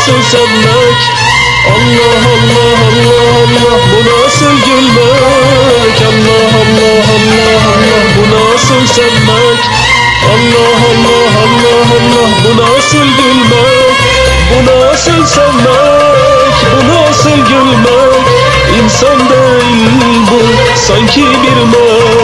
nasıl sevmek? Allah Allah Allah Allah, bu nasıl gülmek? Allah Allah Allah Allah, bu nasıl sevmek? Allah Allah Allah Allah, bu nasıl gülmek? Bu nasıl sevmek? Bu nasıl gülmek? İnsan değil bu, sanki bir melek.